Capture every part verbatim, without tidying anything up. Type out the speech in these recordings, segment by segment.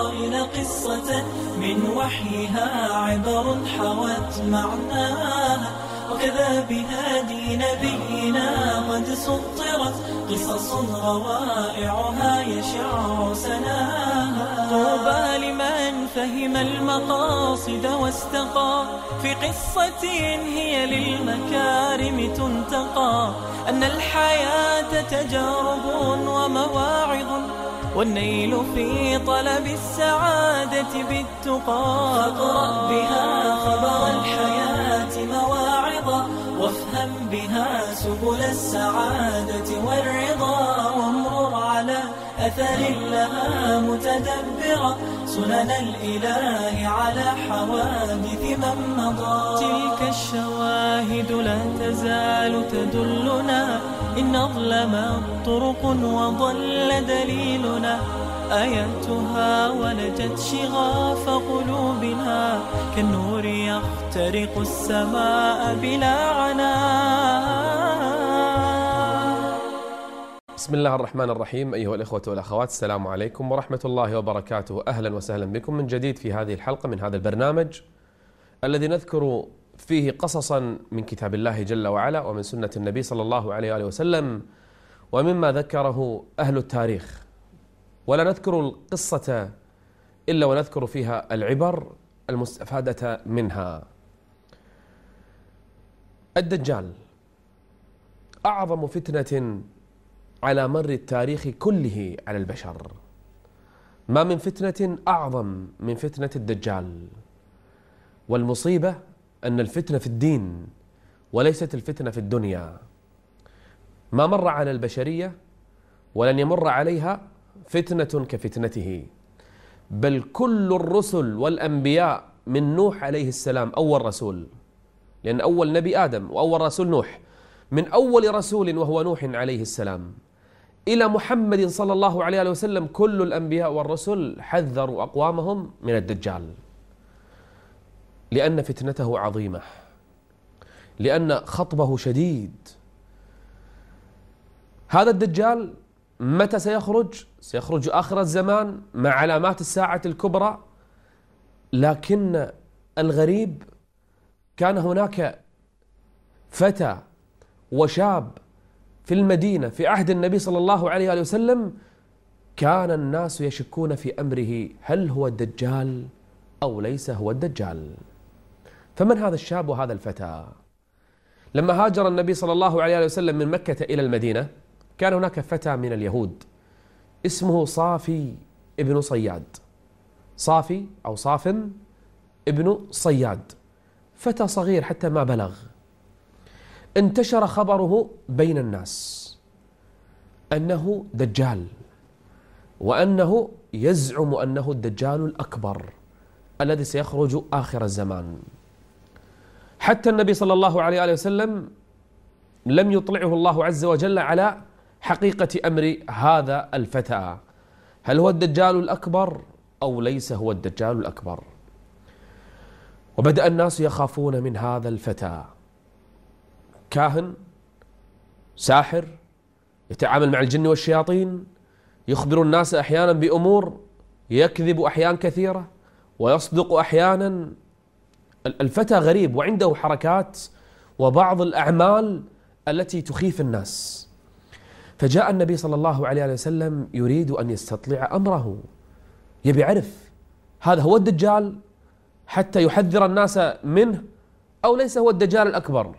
الفضائل قصة من وحيها عبر حوت معناها، وكذا بهادي نبينا قد سطرت قصص روائعها يشع سناها. طوبى لمن فهم المقاصد واستقى في قصة هي للمكارم تنتقى، أن الحياة تجارب ومواعظ والنيل في طلب السعادة بالتقى. فاقرأ بها خبر الحياة مواعظا، وافهم بها سبل السعادة والرضا، وامرر على أثر لها متدبرا سنن الإله على حوادث من مضى. تلك الشواهد لا تزال تدلنا إن أظلمت طرق وضل دليلنا، آياتها ولجت شغاف قلوبنا كالنور يخترق السماء بلا عناء. بسم الله الرحمن الرحيم. أيها الإخوة والأخوات، السلام عليكم ورحمة الله وبركاته. أهلا وسهلا بكم من جديد في هذه الحلقة من هذا البرنامج الذي نذكر فيه قصصا من كتاب الله جل وعلا ومن سنة النبي صلى الله عليه وآله وسلم ومما ذكره أهل التاريخ، ولا نذكر القصة إلا ونذكر فيها العبر المستفادة منها. الدجال أعظم فتنة على مر التاريخ كله على البشر، ما من فتنة أعظم من فتنة الدجال. والمصيبة أن الفتنة في الدين وليست الفتنة في الدنيا. ما مر على البشرية ولن يمر عليها فتنة كفتنته، بل كل الرسل والأنبياء من نوح عليه السلام أول رسول، لأن أول نبي آدم وأول رسول نوح، من أول رسول وهو نوح عليه السلام إلى محمد صلى الله عليه وسلم، كل الأنبياء والرسل حذروا أقوامهم من الدجال، لأن فتنته عظيمة، لأن خطبه شديد. هذا الدجال متى سيخرج؟ سيخرج آخر الزمان مع علامات الساعة الكبرى. لكن الغريب كان هناك فتى وشاب في المدينة في عهد النبي صلى الله عليه وسلم كان الناس يشكون في أمره، هل هو الدجال أو ليس هو الدجال؟ فمن هذا الشاب وهذا الفتى؟ لما هاجر النبي صلى الله عليه وسلم من مكة إلى المدينة كان هناك فتى من اليهود اسمه صافي ابن صياد، صافي أو صاف ابن صياد، فتى صغير حتى ما بلغ. انتشر خبره بين الناس أنه دجال، وأنه يزعم أنه الدجال الأكبر الذي سيخرج آخر الزمان. حتى النبي صلى الله عليه وسلم لم يطلعه الله عز وجل على حقيقة أمر هذا الفتى، هل هو الدجال الأكبر أو ليس هو الدجال الأكبر. وبدأ الناس يخافون من هذا الفتى، كاهن ساحر يتعامل مع الجن والشياطين، يخبر الناس أحيانا بأمور، يكذب أحيان كثيرة ويصدق أحيانا. الفتى غريب وعنده حركات وبعض الأعمال التي تخيف الناس. فجاء النبي صلى الله عليه وسلم يريد أن يستطلع أمره، يبي يعرف هذا هو الدجال حتى يحذر الناس منه أو ليس هو الدجال الأكبر.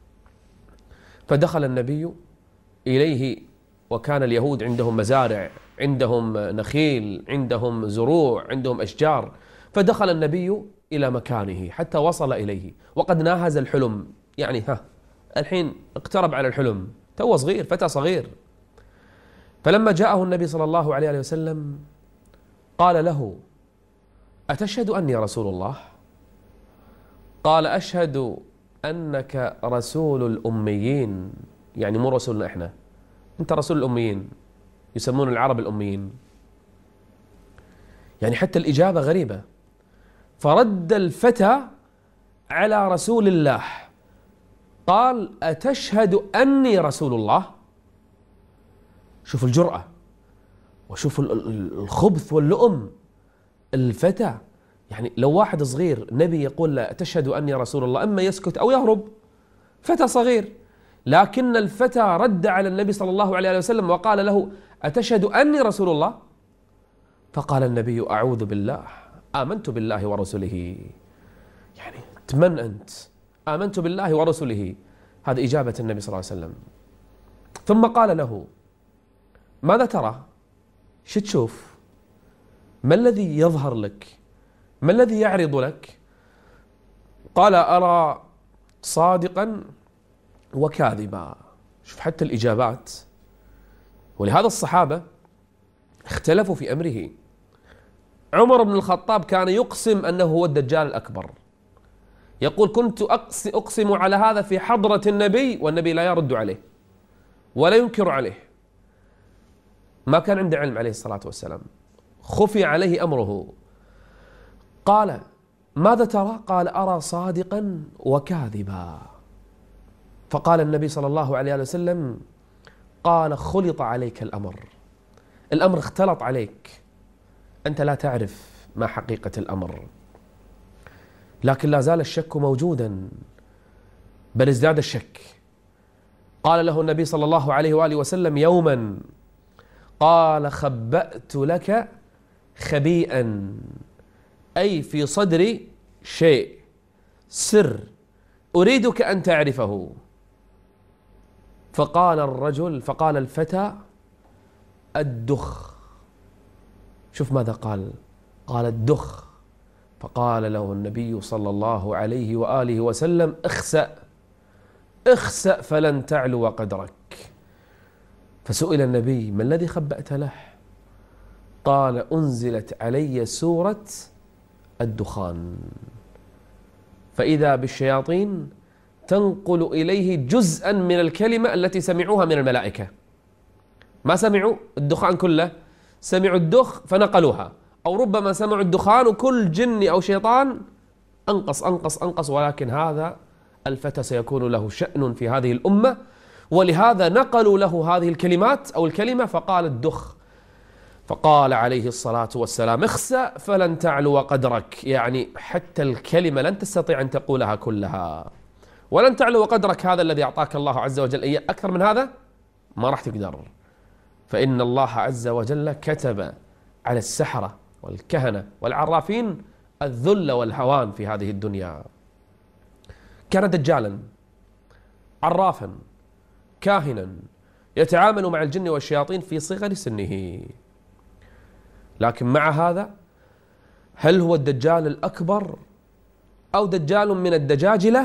فدخل النبي إليه، وكان اليهود عندهم مزارع، عندهم نخيل، عندهم زروع، عندهم أشجار. فدخل النبي إلى مكانه حتى وصل إليه وقد ناهز الحلم، يعني ها الحين اقترب على الحلم، تو صغير، فتى صغير. فلما جاءه النبي صلى الله عليه وسلم قال له: أتشهد أني رسول الله؟ قال: أشهد أنك رسول الأميين، يعني مو رسولنا إحنا، أنت رسول الأميين، يسمون العرب الأميين. يعني حتى الإجابة غريبة. فرد الفتى على رسول الله قال: أتشهد أني رسول الله؟ شوف الجرأة وشوف الخبث واللؤم. الفتى يعني لو واحد صغير نبي يقول له تشهد أني رسول الله إما يسكت أو يهرب، فتى صغير. لكن الفتى رد على النبي صلى الله عليه وسلم وقال له أتشهد أني رسول الله؟ فقال النبي أعوذ بالله آمنت بالله ورسله. يعني تمن أنت؟ آمنت بالله ورسله. هذه إجابة النبي صلى الله عليه وسلم. ثم قال له ماذا ترى؟ شو تشوف؟ ما الذي يظهر لك؟ ما الذي يعرض لك؟ قال أرى صادقا وكاذبا. شوف حتى الإجابات. ولهذا الصحابة اختلفوا في أمره. عمر بن الخطاب كان يقسم أنه هو الدجال الأكبر، يقول كنت أقسم على هذا في حضرة النبي والنبي لا يرد عليه ولا ينكر عليه. ما كان عنده علم عليه الصلاة والسلام، خفي عليه أمره. قال ماذا ترى؟ قال أرى صادقا وكاذبا. فقال النبي صلى الله عليه وسلم قال خلط عليك الأمر، الأمر اختلط عليك، أنت لا تعرف ما حقيقة الأمر. لكن لا زال الشك موجودا، بل ازداد الشك. قال له النبي صلى الله عليه وآله وسلم يوما قال خبأت لك خبيئا، أي في صدري شيء سر أريدك أن تعرفه. فقال الرجل فقال الفتى الدخ. شوف ماذا قال؟ قال الدخ. فقال له النبي صلى الله عليه وآله وسلم اخسأ اخسأ فلن تعلو قدرك. فسئل النبي ما الذي خبأت له؟ قال أنزلت علي سورة الدخان، فإذا بالشياطين تنقل إليه جزءا من الكلمة التي سمعوها من الملائكة. ما سمعوا الدخان كله، سمعوا الدخ فنقلوها، أو ربما سمعوا الدخان وكل جن أو شيطان أنقص أنقص أنقص. ولكن هذا الفتى سيكون له شأن في هذه الأمة، ولهذا نقلوا له هذه الكلمات أو الكلمة فقال الدخ. فقال عليه الصلاة والسلام اخسأ فلن تعلو قدرك، يعني حتى الكلمة لن تستطيع أن تقولها كلها، ولن تعلو قدرك. هذا الذي أعطاك الله عز وجل إياه، أكثر من هذا ما راح تقدر. فإن الله عز وجل كتب على السحرة والكهنة والعرافين الذل والهوان في هذه الدنيا. كان دجالا عرافا كاهنا يتعامل مع الجن والشياطين في صغر سنه، لكن مع هذا هل هو الدجال الأكبر أو دجال من الدجاجلة؟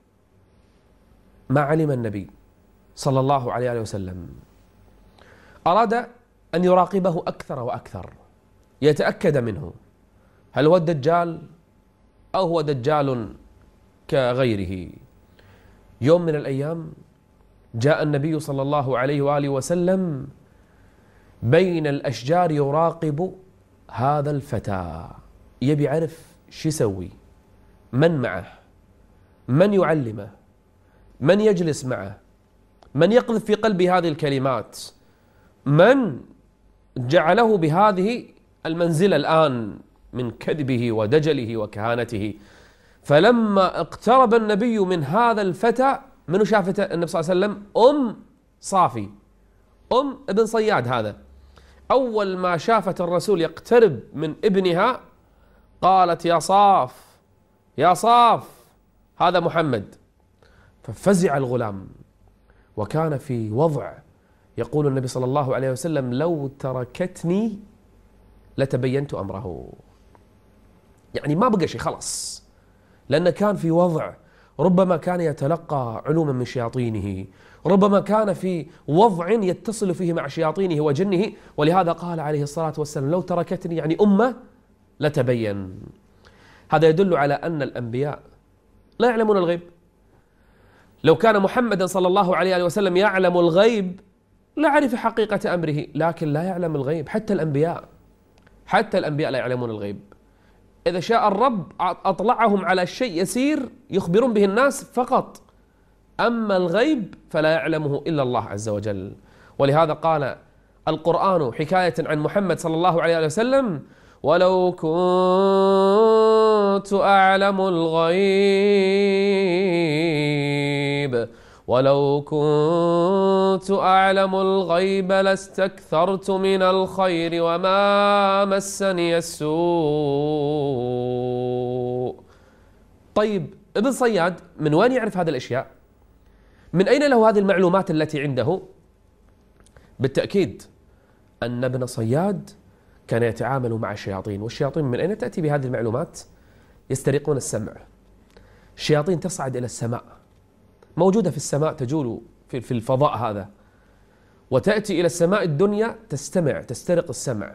ما علم النبي صلى الله عليه وسلم. أراد أن يراقبه أكثر وأكثر، يتأكد منه هل هو الدجال أو هو دجال كغيره. يوم من الأيام جاء النبي صلى الله عليه وآله وسلم بين الأشجار يراقب هذا الفتى، يبي يعرف شو يسوي، من معه، من يعلمه، من يجلس معه، من يقذف في قلبه هذه الكلمات، من جعله بهذه المنزلة الآن من كذبه ودجله وكهانته. فلما اقترب النبي من هذا الفتى، منو شافته النبي صلى الله عليه وسلم؟ أم صافي، أم ابن صياد. هذا أول ما شافت الرسول يقترب من ابنها قالت يا صاف يا صاف هذا محمد. ففزع الغلام، وكان في وضع يقول النبي صلى الله عليه وسلم لو تركتني لتبينت أمره، يعني ما بقى شيء خلاص، لأنه كان في وضع ربما كان يتلقى علوما من شياطينه، ربما كان في وضع يتصل فيه مع شياطينه وجنه. ولهذا قال عليه الصلاة والسلام لو تركتني يعني أمة لتبين. هذا يدل على أن الأنبياء لا يعلمون الغيب. لو كان محمدا صلى الله عليه وسلم يعلم الغيب لعرف حقيقة أمره، لكن لا يعلم الغيب. حتى الأنبياء حتى الأنبياء لا يعلمون الغيب. إذا شاء الرب أطلعهم على شيء يسير يخبرون به الناس فقط، أما الغيب فلا يعلمه إلا الله عز وجل. ولهذا قال القرآن حكاية عن محمد صلى الله عليه وسلم ولو كنت أعلم الغيب ولو كنت أعلم الغيب لاستكثرت من الخير وما مسني السوء. طيب ابن صياد من وين يعرف هذه الأشياء؟ من أين له هذه المعلومات التي عنده؟ بالتأكيد أن ابن صياد كان يتعامل مع الشياطين، والشياطين من أين تأتي بهذه المعلومات؟ يسترقون السمع. الشياطين تصعد إلى السماء، موجودة في السماء، تجول في الفضاء هذا، وتأتي إلى السماء الدنيا تستمع، تسترق السمع،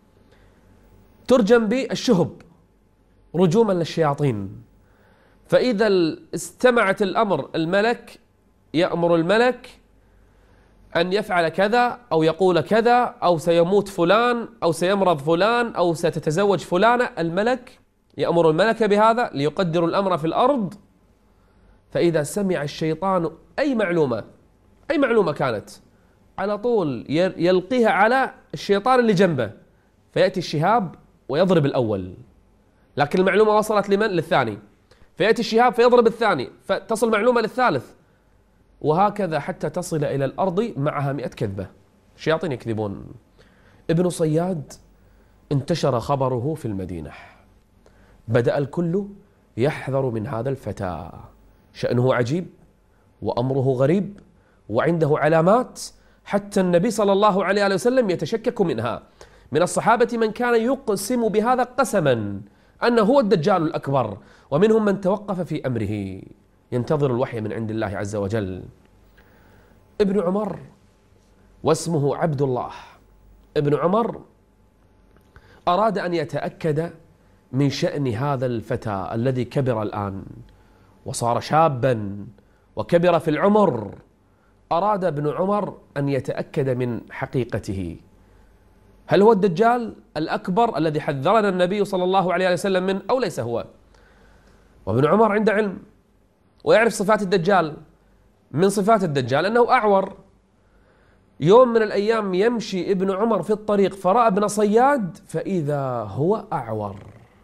ترجم بالشهب رجوما للشياطين. فإذا استمعت الأمر، الملك يأمر الملك أن يفعل كذا أو يقول كذا أو سيموت فلان أو سيمرض فلان أو ستتزوج فلانة، الملك يأمر الملك بهذا ليقدر الأمر في الأرض. فإذا سمع الشيطان أي معلومة أي معلومة كانت، على طول يلقيها على الشيطان اللي جنبه، فيأتي الشهاب ويضرب الأول، لكن المعلومة وصلت لمن؟ للثاني، فيأتي الشهاب فيضرب الثاني، فتصل معلومة للثالث، وهكذا حتى تصل إلى الأرض معها مئة كذبة. الشياطين يكذبون. ابن صياد انتشر خبره في المدينة، بدأ الكل يحذر من هذا الفتى، شأنه عجيب وأمره غريب وعنده علامات حتى النبي صلى الله عليه وسلم يتشكك منها. من الصحابة من كان يقسم بهذا قسما أنه هو الدجال الأكبر، ومنهم من توقف في أمره ينتظر الوحي من عند الله عز وجل. ابن عمر واسمه عبد الله، ابن عمر أراد أن يتأكد من شأن هذا الفتى الذي كبر الآن وصار شابا وكبر في العمر. أراد ابن عمر أن يتأكد من حقيقته، هل هو الدجال الأكبر الذي حذرنا النبي صلى الله عليه وسلم منه أو ليس هو؟ وابن عمر عنده علم ويعرف صفات الدجال. من صفات الدجال أنه أعور. يوم من الأيام يمشي ابن عمر في الطريق فرأى ابن صياد فإذا هو أعور.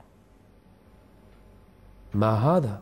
ما هذا؟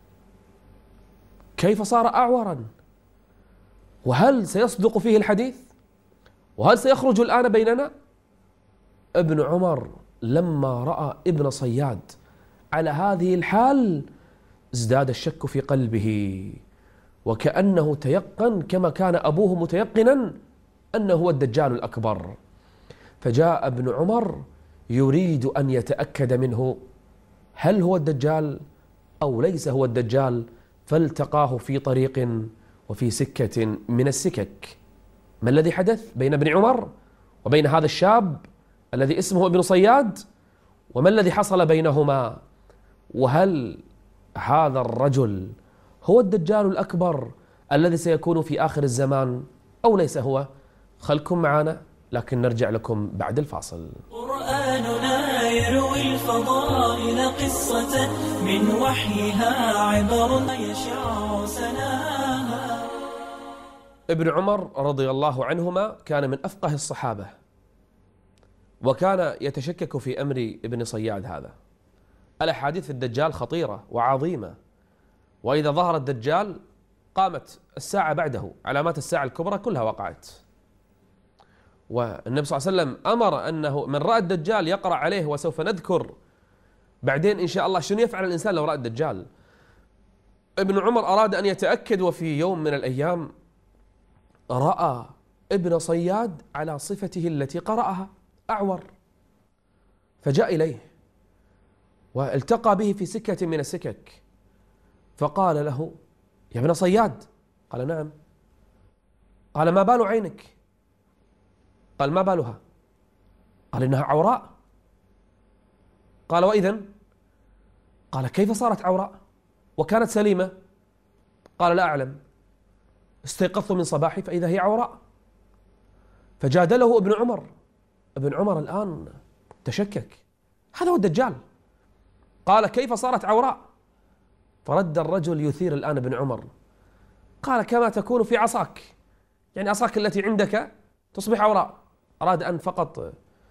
كيف صار أعورا؟ وهل سيصدق فيه الحديث؟ وهل سيخرج الآن بيننا؟ ابن عمر لما رأى ابن صياد على هذه الحال ازداد الشك في قلبه، وكأنه تيقن كما كان أبوه متيقنا أنه هو الدجال الأكبر. فجاء ابن عمر يريد أن يتأكد منه هل هو الدجال أو ليس هو الدجال، فالتقاه في طريق وفي سكة من السكك. ما الذي حدث بين ابن عمر وبين هذا الشاب الذي اسمه ابن صياد؟ وما الذي حصل بينهما؟ وهل هذا الرجل هو الدجال الأكبر الذي سيكون في آخر الزمان أو ليس هو؟ خلكم معنا، لكن نرجع لكم بعد الفاصل. قرآننا يروي الفضائل قصة من وحيها عبر يشع سناها. ابن عمر رضي الله عنهما كان من أفقه الصحابة، وكان يتشكك في أمر ابن صياد هذا. الأحاديث في الدجال خطيرة وعظيمة، وإذا ظهر الدجال قامت الساعة بعده، علامات الساعة الكبرى كلها وقعت. والنبي صلى الله عليه وسلم أمر أنه من رأى الدجال يقرأ عليه، وسوف نذكر بعدين إن شاء الله شنو يفعل الإنسان لو رأى الدجال. ابن عمر أراد أن يتأكد، وفي يوم من الأيام رأى ابن صياد على صفته التي قرأها أعور، فجاء إليه والتقى به في سكة من السكك، فقال له يا ابن صياد. قال نعم. قال ما بال عينك؟ قال ما بالها؟ قال إنها عوراء. قال وإذن؟ قال كيف صارت عوراء وكانت سليمة؟ قال لا أعلم، استيقظت من صباحي فإذا هي عوراء. فجادله ابن عمر. ابن عمر الآن تشكك، هذا هو الدجال. قال كيف صارت عوراء؟ فرد الرجل يثير الآن ابن عمر، قال كما تكون في عصاك، يعني عصاك التي عندك تصبح عوراء. أراد أن فقط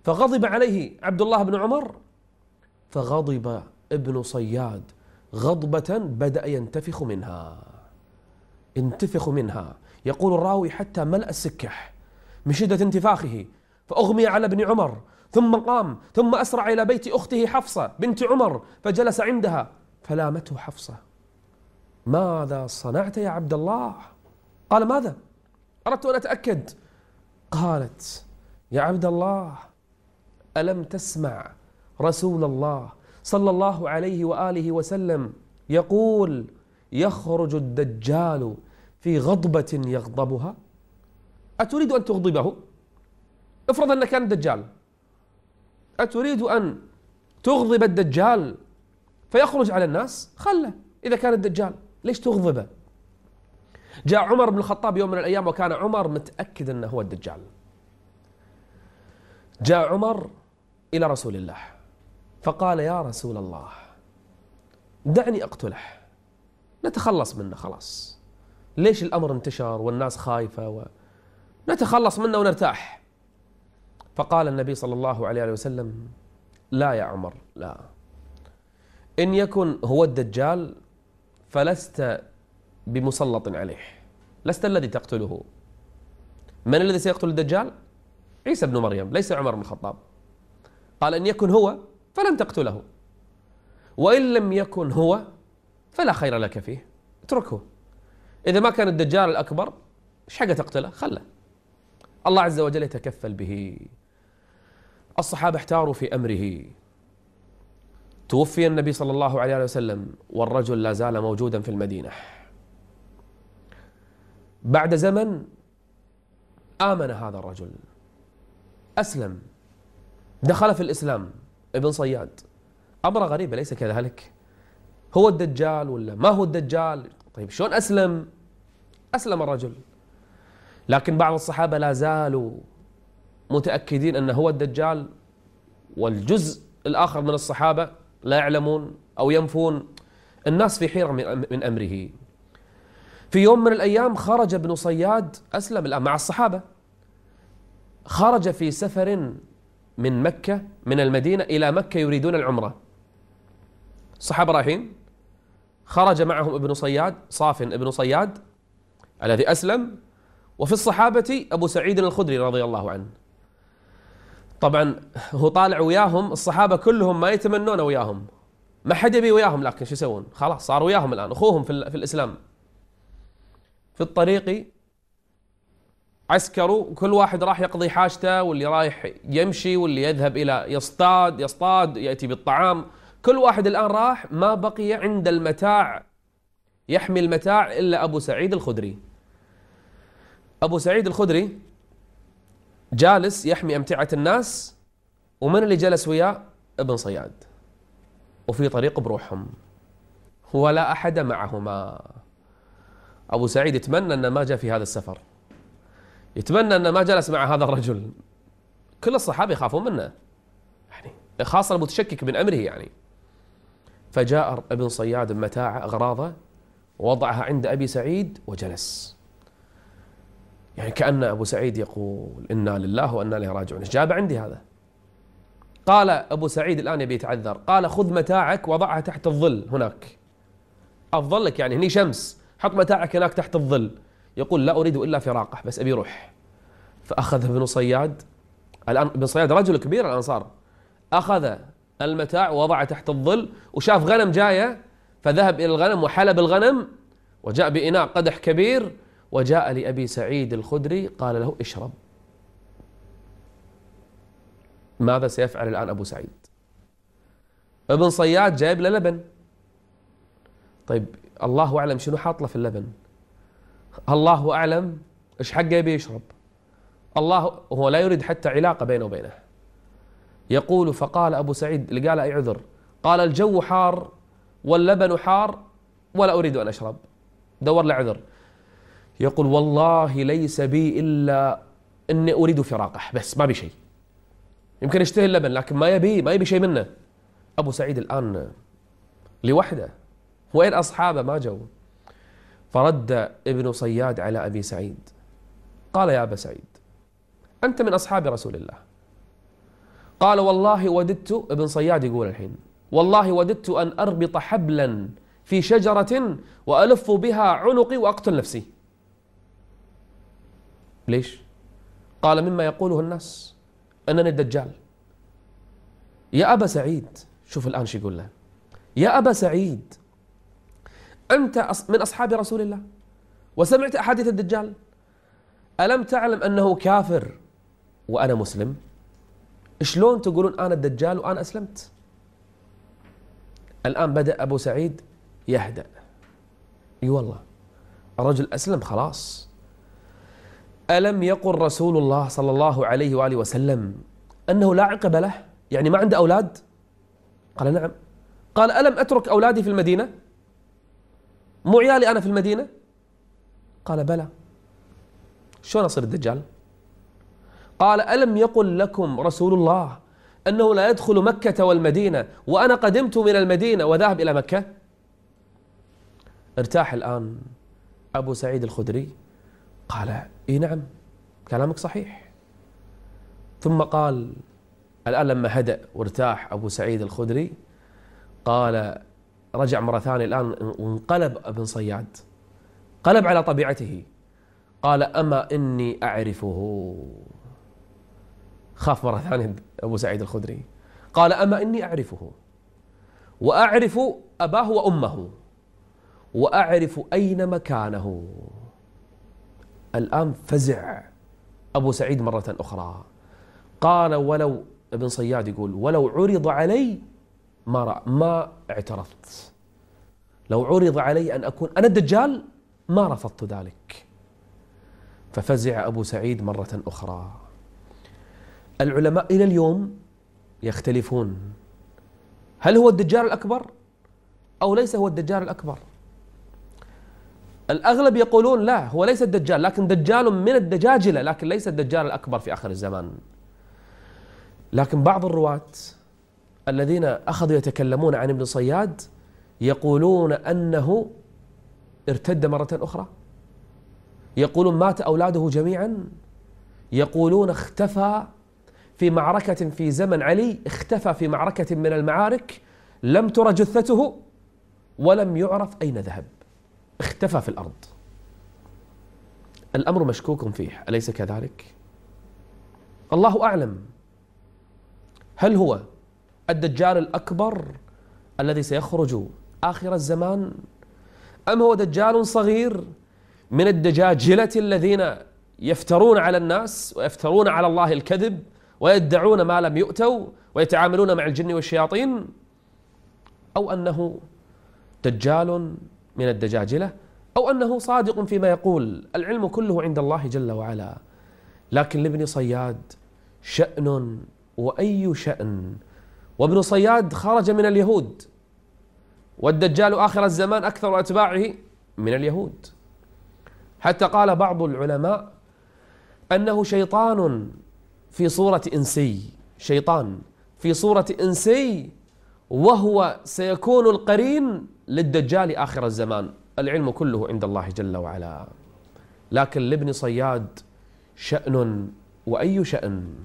فغضب عليه عبد الله بن عمر، فغضب ابن صياد غضبة بدأ ينتفخ منها ينتفخ منها يقول الراوي حتى ملأ السكح من شدة انتفاخه، فأغمي على ابن عمر ثم قام ثم أسرع إلى بيت أخته حفصة بنت عمر فجلس عندها، فلامته حفصة: ماذا صنعت يا عبد الله؟ قال: ماذا؟ أردت أن أتأكد. قالت: يا عبد الله، ألم تسمع رسول الله صلى الله عليه وآله وسلم يقول: يخرج الدجال في غضبة يغضبها؟ أتريد أن تغضبه؟ افرض أنك كان الدجال، أتريد أن تغضب الدجال فيخرج على الناس؟ خله إذا كان الدجال، ليش تغضبه؟ جاء عمر بن الخطاب يوم من الأيام وكان عمر متأكد أنه هو الدجال. جاء عمر إلى رسول الله فقال: يا رسول الله، دعني أقتله، نتخلص منه خلاص، ليش الأمر انتشر والناس خايفة، ونتخلص منه ونرتاح. فقال النبي صلى الله عليه وسلم: لا يا عمر، لا، إن يكن هو الدجال فلست بمسلط عليه، لست الذي تقتله. من الذي سيقتل الدجال؟ عيسى بن مريم، ليس عمر بن الخطاب. قال: إن يكن هو فلن تقتله، وإن لم يكن هو فلا خير لك فيه، اتركه. إذا ما كان الدجال الأكبر إيش حاجة تقتله؟ خله، الله عز وجل يتكفل به. الصحابة احتاروا في أمره. توفي النبي صلى الله عليه وسلم والرجل لا زال موجودا في المدينة. بعد زمن آمن هذا الرجل، أسلم، دخل في الإسلام، ابن صياد. أمر غريب أليس كذلك؟ هو الدجال ولا ما هو الدجال؟ طيب شلون أسلم؟ أسلم الرجل، لكن بعض الصحابة لا زالوا متأكدين أنه هو الدجال، والجزء الآخر من الصحابة لا يعلمون أو ينفون. الناس في حيرة من أمره. في يوم من الأيام خرج ابن صياد، أسلم الآن مع الصحابة، خرج في سفر من مكة من المدينة إلى مكة يريدون العمرة. الصحابة رايحين، خرج معهم ابن صياد، صاف ابن صياد الذي أسلم، وفي الصحابة أبو سعيد الخدري رضي الله عنه. طبعا هو طالع وياهم، الصحابة كلهم ما يتمنون وياهم، ما حد يبي وياهم، لكن شو يسوون؟ خلاص صاروا وياهم الآن، أخوهم في, في الإسلام. في الطريق عسكروا، كل واحد راح يقضي حاجته، واللي رايح يمشي، واللي يذهب إلى يصطاد يصطاد يأتي بالطعام. كل واحد الآن راح، ما بقي عند المتاع يحمي المتاع إلا أبو سعيد الخدري. أبو سعيد الخدري جالس يحمي أمتعة الناس، ومن اللي جلس وياه؟ ابن صياد، وفي طريق بروحهم ولا أحد معهما. أبو سعيد يتمنى أن ما جاء في هذا السفر، يتمنى أن ما جلس مع هذا الرجل. كل الصحابة يخافون منه، يعني خاصة المتشكك من أمره يعني. فجاء ابن صياد متاع أغراضه ووضعها عند أبي سعيد وجلس، يعني كأن أبو سعيد يقول: إنا لله وإنا إليه راجعون، إيش جاب عندي هذا؟ قال أبو سعيد الآن يبي يتعذر، قال: خذ متاعك وضعها تحت الظل هناك، أفضل لك، يعني هني شمس، حط متاعك هناك تحت الظل. يقول: لا أريد إلا فراقه، بس أبي روح. فأخذ ابن صياد، الآن ابن صياد رجل كبير الأنصار، أخذ المتاع ووضعه تحت الظل، وشاف غنم جاية فذهب إلى الغنم وحلب الغنم، وجاء بإناء قدح كبير، وجاء لأبي سعيد الخدري قال له: اشرب. ماذا سيفعل الآن أبو سعيد؟ ابن صياد جايب له لبن، طيب الله أعلم شنو حاط له في اللبن، الله أعلم إيش حقه يبي يشرب، الله هو لا يريد حتى علاقة بينه وبينه. يقول: فقال أبو سعيد اللي قال أي عذر، قال: الجو حار واللبن حار ولا أريد أن أشرب، دور له عذر. يقول: والله ليس بي إلا أني أريد فراقه، بس ما بي شيء، يمكن يشتهي اللبن لكن ما يبي ما يبي شيء منه. أبو سعيد الآن لوحده، وين أصحابه ما جو. فرد ابن صياد على أبي سعيد قال: يا أبا سعيد، أنت من أصحاب رسول الله، قال والله وددت، ابن صياد يقول الحين، والله وددت أن أربط حبلا في شجرة وألف بها عنقي وأقتل نفسي. ليش؟ قال مما يقوله الناس أنني الدجال. يا أبا سعيد، شوف الآن شو يقول له، يا أبا سعيد أنت من أصحاب رسول الله وسمعت أحاديث الدجال، ألم تعلم أنه كافر وأنا مسلم؟ شلون تقولون أنا الدجال وأنا أسلمت؟ الآن بدأ أبو سعيد يهدأ، اي والله الرجل أسلم خلاص. ألم يقل رسول الله صلى الله عليه وآله وسلم أنه لا عقب له، يعني ما عنده أولاد؟ قال نعم. قال ألم أترك أولادي في المدينة؟ مو عيالي أنا في المدينة؟ قال بلى. شلون أصير الدجال؟ قال ألم يقل لكم رسول الله أنه لا يدخل مكة والمدينة وأنا قدمت من المدينة وذهب إلى مكة؟ ارتاح الآن أبو سعيد الخدري، قال إي نعم كلامك صحيح. ثم قال الآن لما هدأ وارتاح أبو سعيد الخدري، قال رجع مرة ثانية الآن وانقلب ابن صياد، قلب على طبيعته، قال أما إني أعرفه. خاف مرة ثانية أبو سعيد الخدري، قال أما إني أعرفه وأعرف أباه وأمه وأعرف أين مكانه. الآن فزع أبو سعيد مرة أخرى، قال ولو، ابن صياد يقول ولو عرض علي ما رأ ما اعترفت، لو عرض علي أن أكون أنا الدجال ما رفضت ذلك. ففزع أبو سعيد مرة أخرى. العلماء إلى اليوم يختلفون، هل هو الدجال الأكبر أو ليس هو الدجال الأكبر؟ الأغلب يقولون لا، هو ليس الدجال، لكن دجال من الدجاجلة، لكن ليس الدجال الأكبر في آخر الزمان. لكن بعض الرواة الذين أخذوا يتكلمون عن ابن صياد يقولون أنه ارتد مرة أخرى، يقولون مات أولاده جميعا، يقولون اختفى في معركة في زمن علي، اختفى في معركة من المعارك، لم تر جثته ولم يعرف أين ذهب، اختفى في الأرض. الأمر مشكوك فيه، أليس كذلك؟ الله أعلم، هل هو الدجال الأكبر الذي سيخرج آخر الزمان، أم هو دجال صغير من الدجاجلة الذين يفترون على الناس ويفترون على الله الكذب ويدعون ما لم يؤتوا ويتعاملون مع الجن والشياطين، أو أنه دجال من الدجاجلة، أو أنه صادق فيما يقول؟ العلم كله عند الله جل وعلا. لكن لابن صياد شأن وأي شأن، وابن صياد خرج من اليهود، والدجال آخر الزمان أكثر أتباعه من اليهود، حتى قال بعض العلماء أنه شيطان في صورة إنسي، شيطان في صورة إنسي، وهو سيكون القرين للدجال آخر الزمان. العلم كله عند الله جل وعلا. لكن لابن صياد شأن وأي شأن.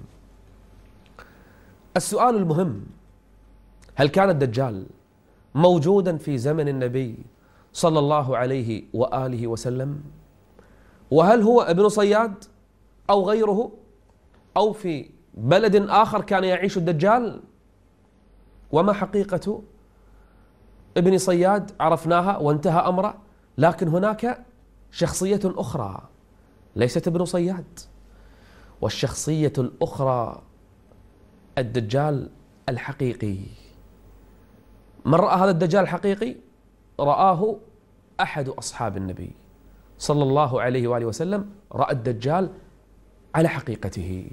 السؤال المهم، هل كان الدجال موجودا في زمن النبي صلى الله عليه وآله وسلم؟ وهل هو ابن صياد أو غيره أو في بلد آخر كان يعيش الدجال؟ وما حقيقة ابن صياد عرفناها وانتهى أمره، لكن هناك شخصية أخرى ليست ابن صياد، والشخصية الأخرى الدجال الحقيقي. من رأى هذا الدجال الحقيقي؟ رآه أحد أصحاب النبي صلى الله عليه وآله وسلم، رأى الدجال على حقيقته.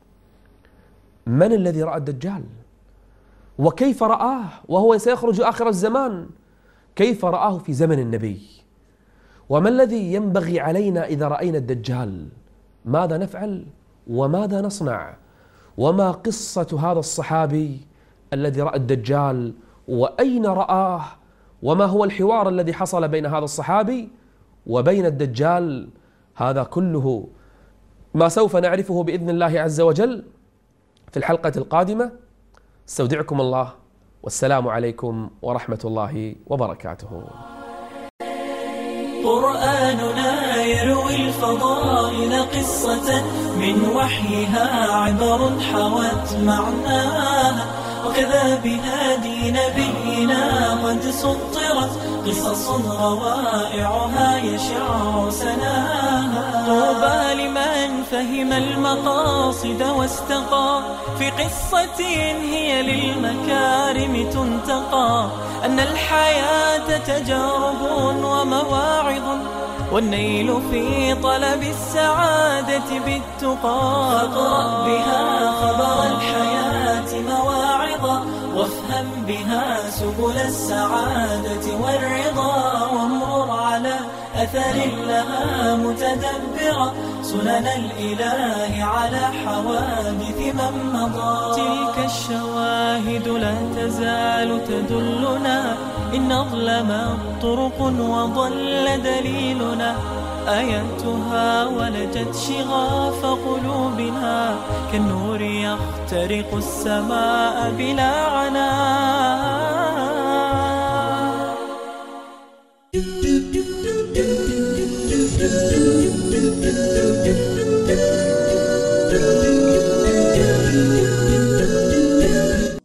من الذي رأى الدجال؟ وكيف رآه وهو سيخرج آخر الزمان؟ كيف رآه في زمن النبي؟ وما الذي ينبغي علينا إذا رأينا الدجال؟ ماذا نفعل وماذا نصنع؟ وما قصة هذا الصحابي الذي رأى الدجال وأين رآه؟ وما هو الحوار الذي حصل بين هذا الصحابي وبين الدجال؟ هذا كله ما سوف نعرفه بإذن الله عز وجل في في الحلقة القادمة. استودعكم الله، والسلام عليكم ورحمة الله وبركاته. قرآننا يروي الفضائل قصة من وحيها عبر حوت معناها، وكذا بهادي نبينا قد سطرت قصص روائعها يشع سناها. طوبى لمن فهم المقاصد واستقى في قصة هي للمكارم تنتقى، أن الحياة تجارب ومواعظ، والنيل في طلب السعادة بالتقى. فاقرأ بها خبر الحياة مواعظا، وافهم بها سبل السعادة والرضا، وامرر على أثر لها متدبرا سنن الإله على حوادث من مضى. تلك الشواهد لا تزال تدلنا، إن أظلم طرق وضل دليلنا، آياتها ولجت شغاف قلوبنا، كالنور يخترق السماء بلا عناء.